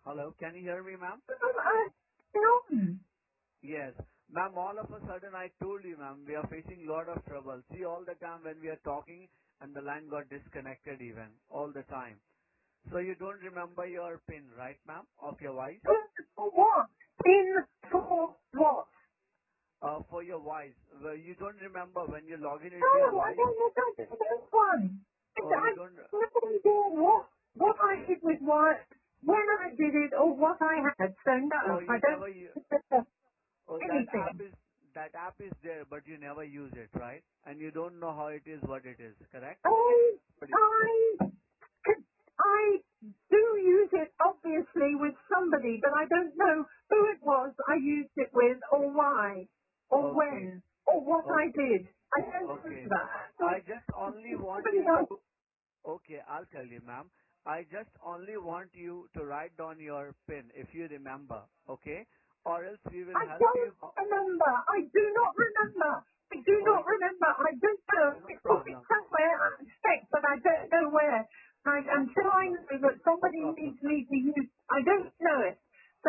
Hello, can you hear me, ma'am? No. Yes. Ma'am, all of a sudden I told you, ma'am, we are facing lot of trouble. See, all the time when we are talking and the line got disconnected even, all the time. So you don't remember your PIN, right, ma'am, of your voice? For what? In for what? For your voice. Well, you don't remember when you log in into your No, I voice? don't know that one. Or you I don't... no idea what I did with what, when I did it, or what I had. So no, Or I you don't never... remember Or anything. that app is there, but you never use it, right? And you don't know how it is, what it is, correct? I But I I do use it obviously with somebody, but I don't know who it was I used it with, or why, or okay, when, or what I okay, did. I don't know okay. that. So I just only want somebody you else. to. Okay, I'll tell you, ma'am. I just only want you to write down your PIN if you remember, okay? Or else we will I help don't you. remember. I do not remember. I do Oh, not remember. I don't know. no It's probably problem. somewhere I expect, but I don't know where. No Until I problem. know that No somebody problem. needs me to use, I don't know it. So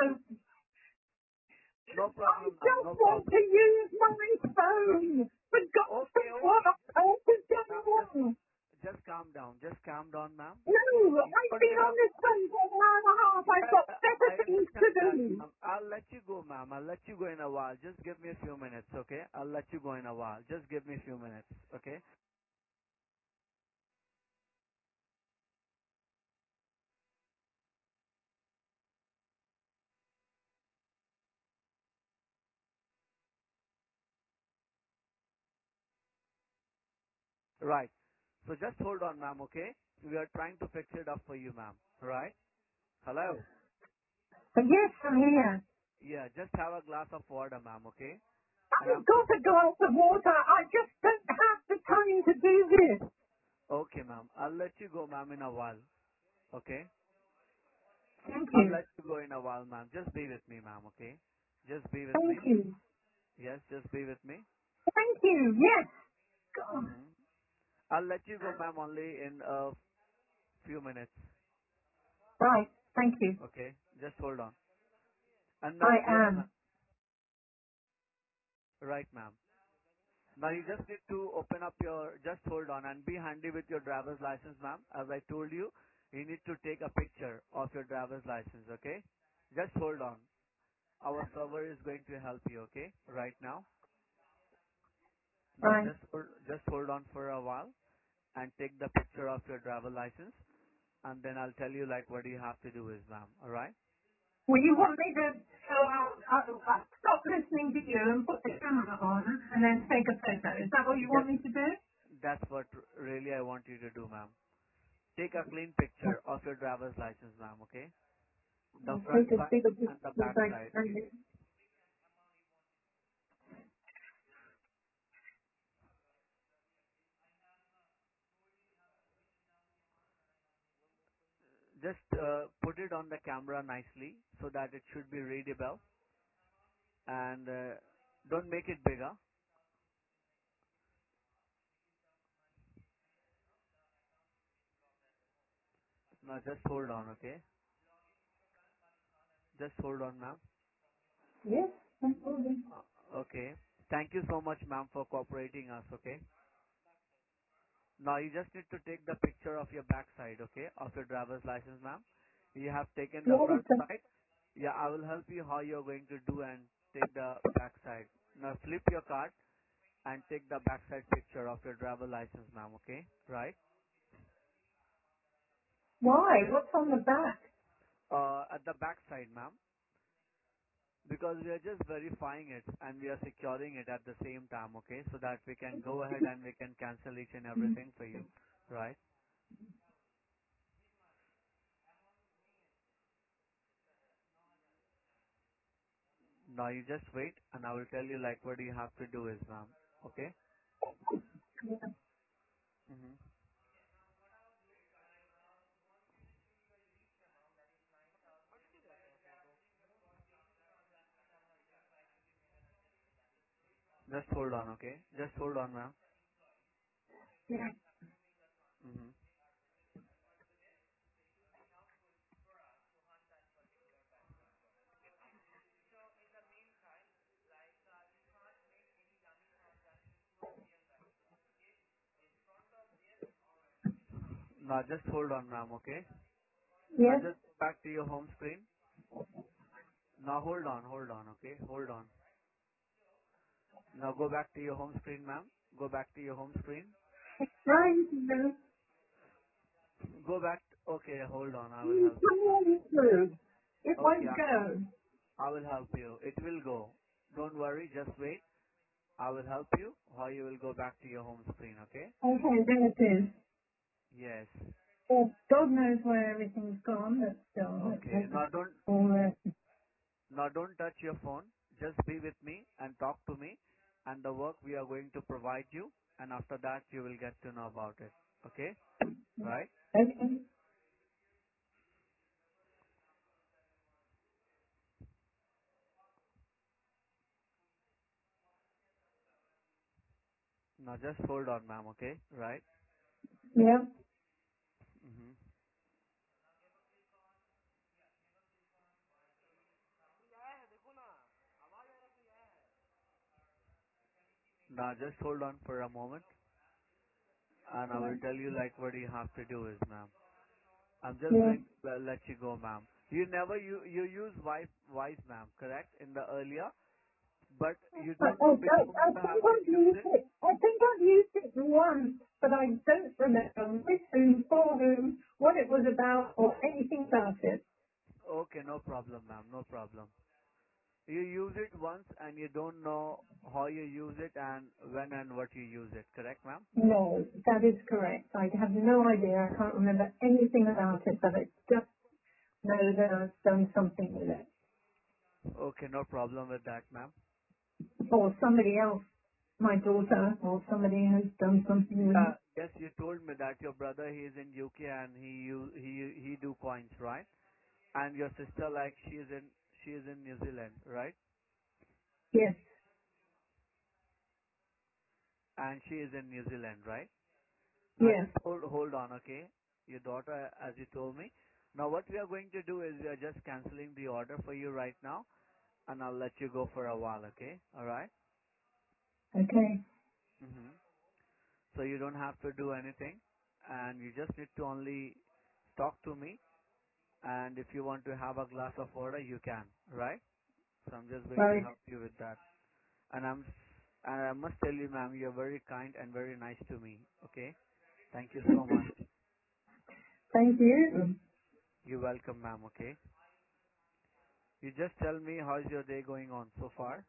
No I problem, ma'am. just No want problem. to use my phone. For God's Okay, sake, what okay. on earth is Ma'am, going on? just calm down. Just calm down, ma'am. No, You I've don't been on remember. this phone for an hour and a half. I've got better I things to understand that, do. ma'am. I'll let you go, ma'am. I'll let you go in a while. Just give me a few minutes, okay? I'll let you go in a while. Just give me a few minutes, okay? Right. So just hold on, ma'am, okay? We are trying to fix it up for you, ma'am. Right? Hello? But yes, I'm here. Yeah, just have a glass of water, ma'am, okay? And I've I'm got a glass of water. I just don't have the time to do this. okay, ma'am. I'll let you go, ma'am, in a while. Okay? Thank I'll you. let you go in a while, ma'am. Just be with me, ma'am, okay? Just be with Thank me. you. Yes, just be with me. Thank you. Yes. God. hmm I'll let you go, ma'am, only in a few minutes. Right. Thank you. Okay? Just hold on. And now, I yes, ma'am. am. Right, ma'am. Now you just need to open up your, just hold on and be handy with your driver's license, ma'am. As I told you, you need to take a picture of your driver's license, okay? Just hold on. Our server is going to help you, okay? Right now. Now Right. just hold on for a while and take the picture of your driver license, and then I'll tell you like what you have to do is, ma'am. Alright? Will you want me to stop listening to you and put the camera on and then take a photo? Is that what you Yes, want me to do? that's what really I want you to do, ma'am. Take a clean picture of your driver's license, ma'am, okay? The I'll front take a side bigger and the picture back as I side, okay? can. Just put it on the camera nicely so that it should be readable, and don't make it bigger. Now just hold on, okay? Just hold on, ma'am. Yes, I'm holding. Okay. Thank you so much, ma'am, for cooperating us, okay? Now you just need to take the picture of your back side, okay, of your driver's license, ma'am. You have taken the What is front that? side. Yeah, I will help you how you're going to do and take the back side. Now flip your card and take the back side picture of your driver license, ma'am, okay? Right? Why? What's on the back? At the back side, ma'am. Because we are just verifying it and we are securing it at the same time, okay? So that we can go ahead and we can cancel each and everything for you, right? Now you just wait and I will tell you like what you have to do is, ma'am, okay? Yeah. hmm Just hold on, okay? Just hold on, ma'am. Yeah. hmm Now just hold on, ma'am, okay? Now Yes. just go back to your home screen. Now hold on, okay? Hold on. Now go back to your home screen, ma'am. Go back to your home screen. Trying to do. Go back. Okay, hold on. I will help you, ma'am. Come on through. It Okay, won't go. I will help you. It will go. Don't worry. Just wait. I will help you. Or you will go back to your home screen, okay? Okay, there it is. Yes. Oh, God knows where everything's gone, but still, Okay. all there. Now don't touch your phone. Just be with me and talk to me and the work we are going to provide you, and after that you will get to know about it. Okay? Right? Okay. Now just hold on, ma'am, okay? Right? Yeah. hmm Now just hold on for a moment and I Yeah. will tell you like what you have to do is, ma'am. I'm just Yeah. going to let you go, ma'am. You use Wise, ma'am, correct? In the earlier, but you don't know which phone I you think have been I've used using. it. I think I've used it once, but I don't remember with whom, for whom, what it was about, or anything about it. Okay, no problem, ma'am, no problem. You use it once and you don't know how you use it and when and what you use it, correct, ma'am? No, that is correct. I have no idea. I can't remember anything about it, but I just know that I've done something with it. Okay, no problem with that, ma'am. Or somebody else, my daughter, or somebody has done something with Yeah, it. yes, you told me that your brother he is in UK and he do coins, right? And your sister like she is in New Zealand, right? Yes, And she is in New Zealand, right? Now yes. just hold on, okay? Your daughter, as you told me. Now what we are going to do is we are just canceling the order for you right now, and I'll let you go for a while, okay? All right? Okay. Mm-hmm. So you don't have to do anything, and you just need to only talk to me. And if you want to have a glass of water, you can, right? So I'm just going to Right. help you with that. And I must tell you, ma'am, you're very kind and very nice to me. Okay? Thank you so much. Thank you. You're welcome, ma'am. Okay? You just tell me how's your day going on so far.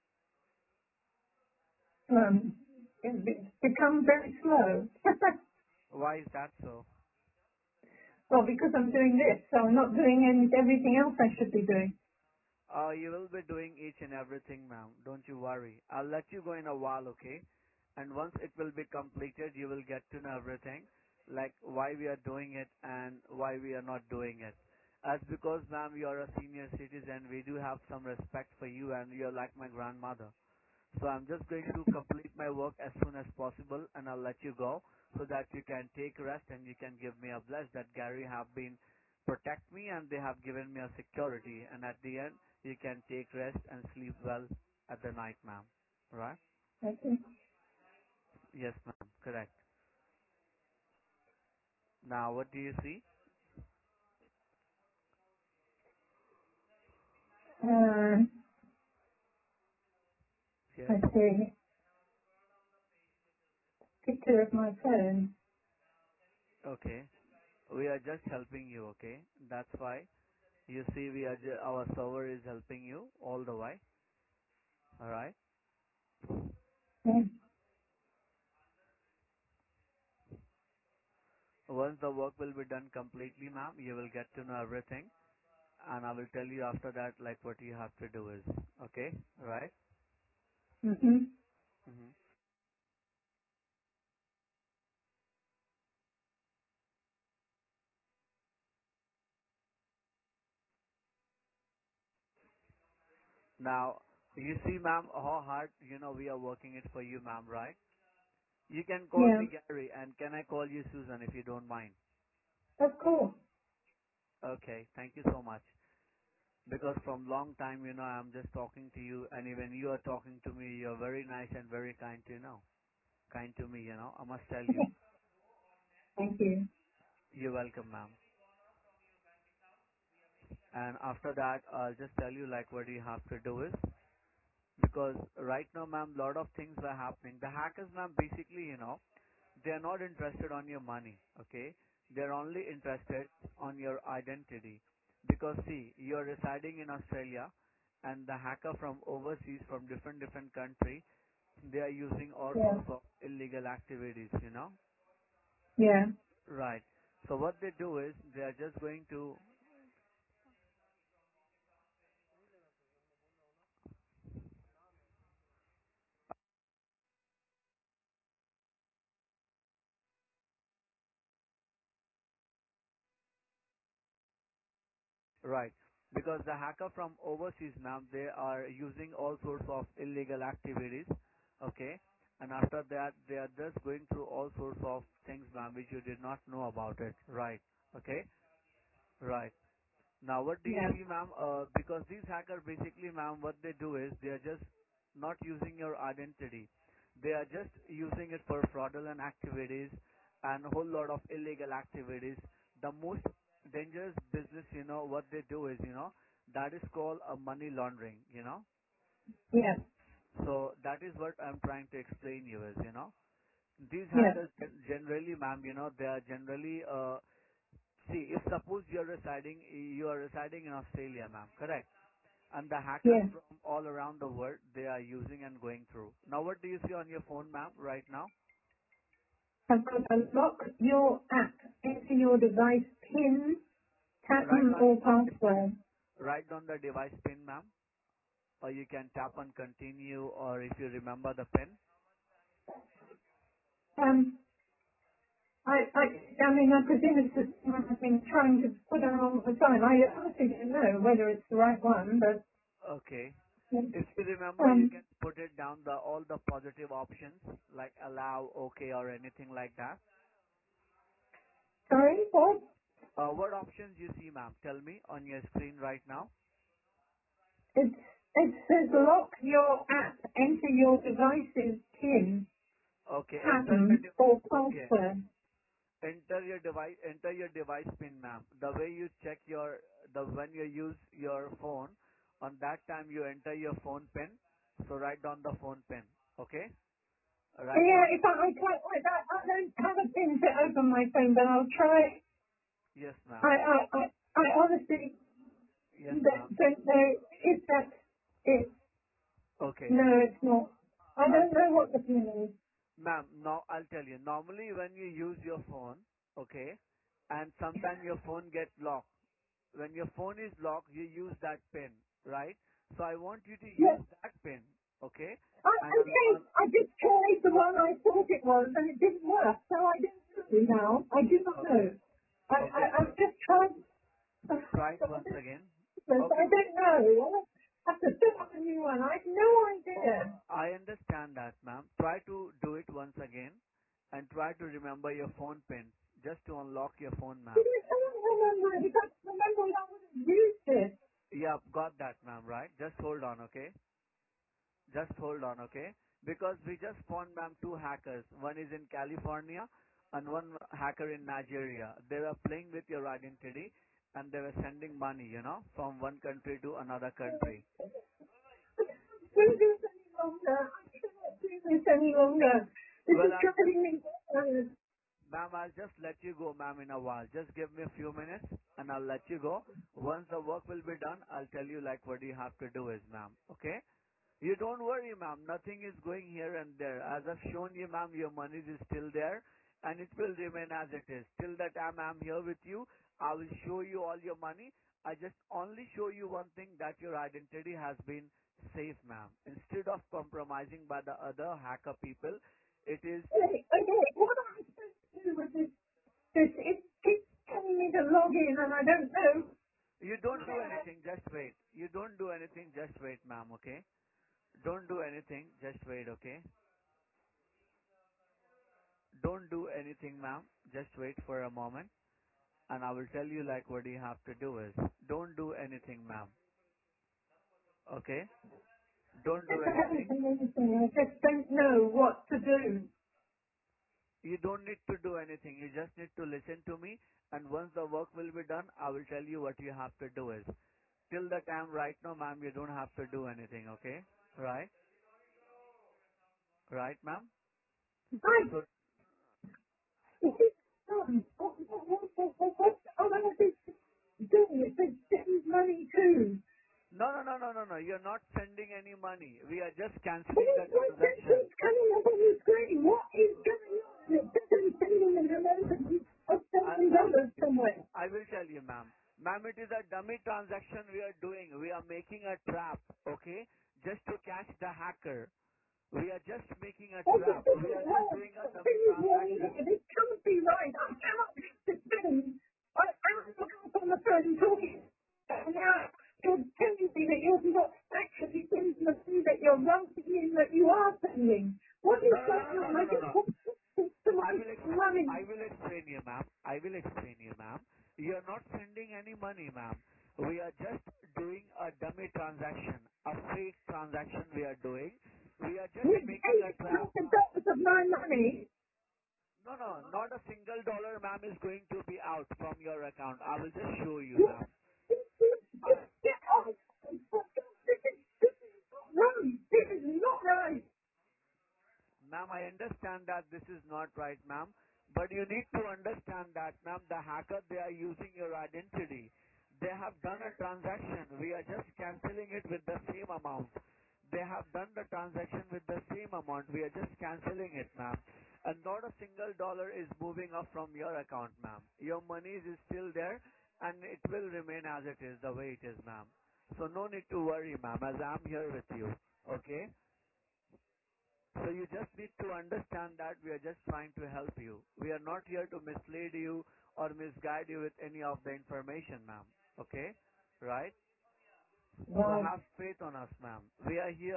It's become very slow. Why is that so? Well, because I'm doing this, so I'm not doing everything else I should be doing. You will be doing each and everything, ma'am. Don't you worry. I'll let you go in a while, okay? And once it will be completed, you will get to know everything, like why we are doing it and why we are not doing it. As because, ma'am, you are a senior citizen, we do have some respect for you and you're like my grandmother. So I'm just going to complete my work as soon as possible and I'll let you go so that you can take rest and you can give me a bless that Gary have been protect me and they have given me a security and at the end you can take rest and sleep well at the night, ma'am. Right? Okay. Yes, ma'am. Correct. Now what do you see? Uh, Yes. I see. Picture of my phone. Okay. We are just helping you, okay? That's why you see our server is helping you all the way. Alright? Yeah. Once the work will be done completely, ma'am, you will get to know everything, and I will tell you after that, like what you have to do is, okay, right? Mm-hmm. hmm Now, you see, ma'am, how hard we are working it for you, ma'am, right? You can call Yeah. me Gary, and can I call you Susan if you don't mind? Of course. Okay, thank you so much. Because from long time, I'm just talking to you, and even you are talking to me, you're very nice and very kind to me, I must tell you. Thank you. You're welcome, ma'am. And after that, I'll just tell you like what you have to do is because right now, ma'am, lot of things are happening. The hackers, ma'am, basically, they're not interested on your money, okay? They're only interested on your identity. Because see, you're residing in Australia and the hacker from overseas, from different country, they are using all Yeah. sorts of illegal activities. Yeah. Right. So what they do is they are just going to right. Because the hacker from overseas, ma'am, they are using all sorts of illegal activities, okay? And after that, they are just going through all sorts of things, ma'am, which you did not know about it, right? Okay? Right. Now, what do you Yeah. see, ma'am? Because these hackers basically, ma'am, what they do is they are just not using your identity. They are just using it for fraudulent activities and a whole lot of illegal activities. The most dangerous business, what they do is, that is called a money laundering. Yeah. So that is what I'm trying to explain you is. These Yeah. hackers generally, ma'am, they are generally, see, if suppose you are residing in Australia, ma'am, correct? And the hackers Yeah. from all around the world, they are using and going through. Now, what do you see on your phone, ma'am, right now? I've got to lock your app into your device PIN, Write pattern on or device pin. password. Write down the device pin, ma'am, or you can tap on continue, or if you remember the pin. Um, I mean, I presume it's the one I've been trying to put on all the time. I honestly don't know whether it's the right one, but, Okay. If you remember, you um, can put it down all the positive options like allow, okay, or anything like that. sorry, what? What options you see, ma'am? Tell me on your screen right now. It says lock your app, enter your device's PIN, Okay, pattern or okay. password. Enter your device pin, ma'am. The way you check when you use your phone, on that time you enter your phone pin. So write down the phone pin. Okay? Write Yeah, down. if I try, I don't have a PIN to open my phone, but I'll try. Yes, I, ma'am. I, I, I honestly Yes, ma'am. don't know if that's it. Okay. No, it's not. I I'll don't tell know you, what the PIN is. ma'am. Now I'll tell you. Normally, when you use your phone, okay, and sometimes your phone gets locked. When your phone is locked, you use that pin, right? So I want you to Yeah, use that pin, okay? And okay, I just tried the one I thought it was and it didn't work, so I don't know now. I do not okay, know. okay. I've just tried. Try it once again. Okay. I don't know. I have to set up a new one. I have no idea. I understand that, ma'am. Try to do it once again and try to remember your phone pin just to unlock your phone, I ma'am. don't remember because remember I wouldn't use it. Yeah, got that, ma'am, right? Just hold on, okay? Just hold on, okay? Because we just found, ma'am, two hackers. One is in California and one hacker in Nigeria. They were playing with your identity and they were sending money, from one country to another country. Do this any longer. I cannot do this any longer. This Well, is driving me wild. ma'am, I'll just let you go, ma'am, in a while. Just give me a few minutes and I'll let you go. Once the work will be done, I'll tell you like what you have to do is, ma'am. Okay? You don't worry, ma'am. Nothing is going here and there. As I've shown you, ma'am, your money is still there and it will remain as it is. Till the time I'm here with you, I will show you all your money. I just only show you one thing that your identity has been safe, ma'am. Instead of compromising by the other hacker people, it is, Okay, what am I supposed to do with this? It keeps telling me to log in and I don't know. you don't do anything, just wait. You don't do anything, just wait, ma'am, okay? Don't do anything, just wait, okay? Don't do anything, ma'am. Just wait for a moment. And I will tell you like what you have to do is don't do anything, ma'am. Okay? Don't do anything. I just don't know what to do. You don't need to do anything. You just need to listen to me and once the work will be done, I will tell you what you have to do is. Till the time right now, ma'am, you don't have to do anything, okay? Right? Right, ma'am? Right. So, Is it what am I doing? It says send money to. no. You're not sending any money. We are just What canceling is the my transaction. sentence coming up on the screen? What is going on? It doesn't send me an amount of I, $7 somewhere. I will tell you, ma'am. Ma'am, it is a dummy transaction we are doing. We are making a trap, okay? Just to catch the hacker. We are just making a Oh, this trap. We isn't are just right. doing a dummy Something is wrong transaction. here. This can't be right. I cannot have this thing. I'm looking on the phone talking. And now you're telling me that you're not actually sending the thing that you're writing in that you are sending. What is going on? I just No. want to I my will I money. will explain you, ma'am. I will explain you, ma'am. You are not sending any money, ma'am. We are just doing a dummy transaction, a fake transaction we are doing. We are just With making a trap. $800 of my money. No, not a single dollar, ma'am, is going to be out from your account. I will just show you, What? ma'am. Get off. This is not right. This is not right. Ma'am, I understand that this is not right, ma'am, but you need to understand that, ma'am, the hacker, they are using your identity. They have done a transaction. We are just canceling it with the same amount. They have done the transaction with the same amount. We are just canceling it, ma'am. And not a single dollar is moving up from your account, ma'am. Your money is still there and it will remain as it is, the way it is, ma'am. So no need to worry, ma'am, as I'm here with you. Okay? So you just need to understand that we are just trying to help you. We are not here to mislead you or misguide you with any of the information, ma'am. Okay? Right? So Right. have faith on us, ma'am. We are here.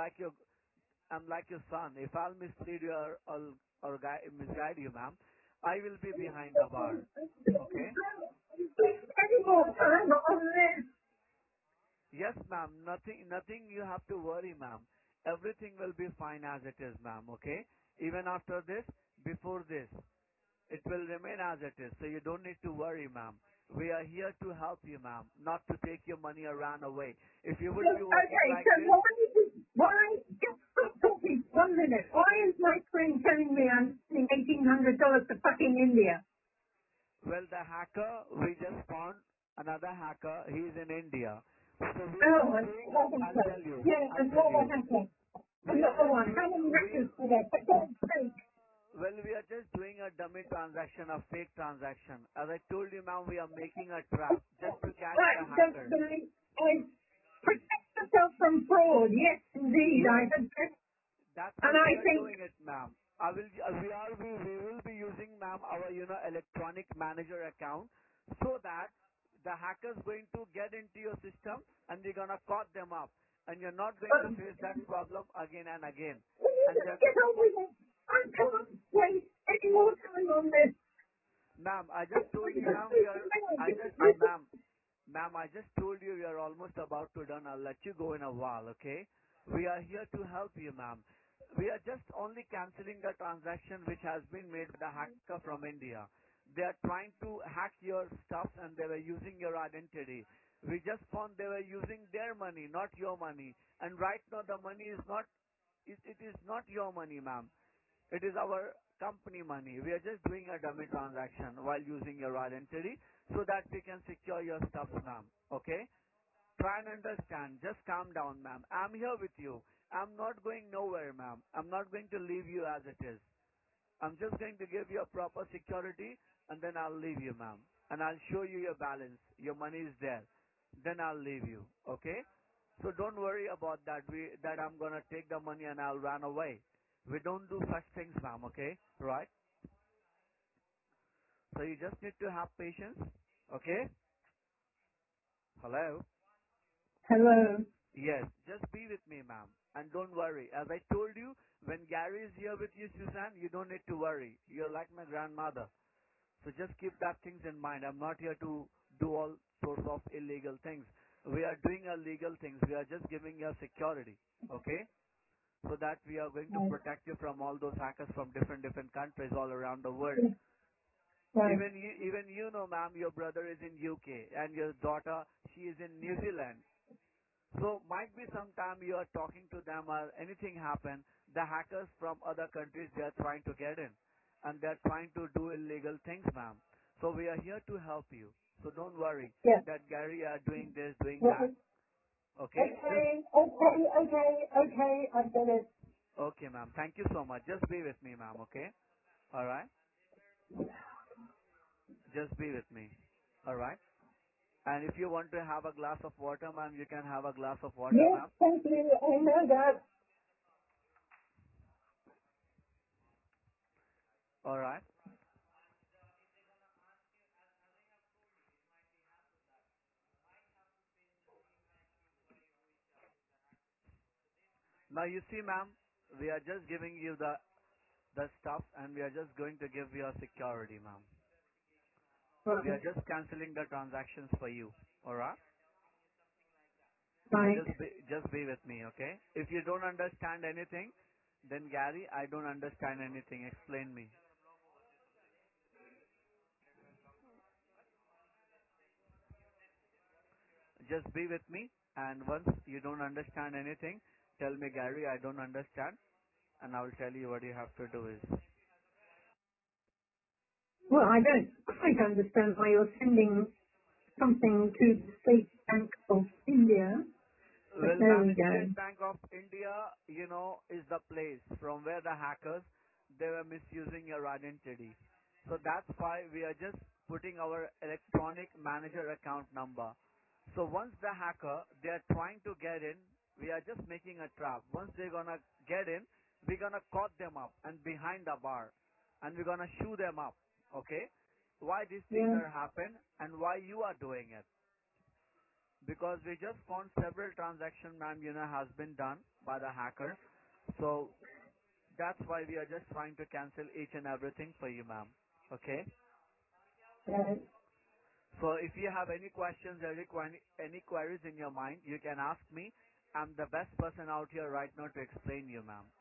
I'm like your son. If I'll mislead you or misguide you, ma'am, I will be behind the bar. Okay? Any more time on this? Yes, ma'am. Nothing you have to worry, ma'am. Everything will be fine as it is, ma'am. Okay? Even after this, before this. It will remain as it is, so you don't need to worry, ma'am. We are here to help you, ma'am, not to take your money or run away. If you would be working Okay, like so this, just stop talking 1 minute. Why is my screen telling me I'm spending $1,800 to fucking India? well, the hacker, we just found another hacker. He's in India. So we are Oh, just and doing, another one. Yeah, I'll tell another you. hacker. We are Another just one. How doing, many hackers do there? For God's sake. we are just doing a dummy transaction, a fake transaction. As I told you, ma'am, we are making a trap just to catch Right, the don't hacker. believe. Protect yourself from fraud. Yes, indeed. I Yes, have, that's and what I we are think, doing it, ma'am. We will be using, ma'am, our, electronic manager account so that the hackers going to get into your system and they're gonna caught them up. And you're not going to face that problem again and again. we need And to then, get on with it. I can't waste any more time on this. ma'am, I just told you, ma'am, Ma'am, I just told you we are almost about to done. I'll let you go in a while, okay? We are here to help you, ma'am. We are just only canceling the transaction which has been made by the hacker from India. They are trying to hack your stuff and they were using your identity. We just found they were using their money, not your money. And right now the money is not, it is not your money, ma'am. It is our company money. We are just doing a dummy transaction while using your identity so that we can secure your stuff, ma'am. Okay? Try and understand. Just calm down, ma'am. I'm here with you. I'm not going nowhere, ma'am. I'm not going to leave you as it is. I'm just going to give you a proper security and then I'll leave you, ma'am. And I'll show you your balance. Your money is there. Then I'll leave you. Okay? So don't worry about that. That I'm gonna take the money and I'll run away. We don't do such things, ma'am. Okay? Right? So you just need to have patience. Okay? Hello? Hello. Yes. Just be with me, ma'am. And don't worry. As I told you, when Gary is here with you, Suzanne, you don't need to worry. You're like my grandmother. So just keep that things in mind. I'm not here to do all sorts of illegal things. We are doing our legal things. We are just giving you security. Okay? So that we are going to Right. protect you from all those hackers from different countries all around the world. Right. Right. Even you know, ma'am, your brother is in UK and your daughter, she is in New Zealand. So might be sometime you are talking to them or anything happen, the hackers from other countries, they are trying to get in and they are trying to do illegal things, ma'am. So we are here to help you. So don't worry Yeah. that Gary are doing this, doing that. Right. Okay? Just, Okay. I get it. okay, ma'am. Thank you so much. Just be with me, ma'am. Okay? Alright? Just be with me. Alright? And if you want to have a glass of water, ma'am, you can have a glass of water, Yes, ma'am. thank you. I know that. Alright? Now you see, ma'am, we are just giving you the stuff and we are just going to give you a security, ma'am. We are Right. just canceling the transactions for you. Alright? Now Right. just be with me, okay? If you don't understand anything, then Gary, I don't understand anything. Explain me. Just be with me and once you don't understand anything, tell me, Gary, I don't understand, and I will tell you what you have to do is. Well, I don't quite understand why you're sending something to the State Bank of India, but Well, there ma'am, we State go. Bank of India, is the place from where the hackers, they were misusing your identity. So that's why we are just putting our electronic manager account number. So once the hacker, they are trying to get in, we are just making a trap. Once they're gonna get in, we're gonna caught them up and behind the bar, and we're gonna shoot them up. Okay? Why these things Yeah. are happen and why you are doing it? Because we just found several transaction, ma'am, has been done by the hacker. So that's why we are just trying to cancel each and everything for you, ma'am. Okay? Right. So if you have any questions or any queries in your mind, you can ask me. I'm the best person out here right now to explain you, ma'am.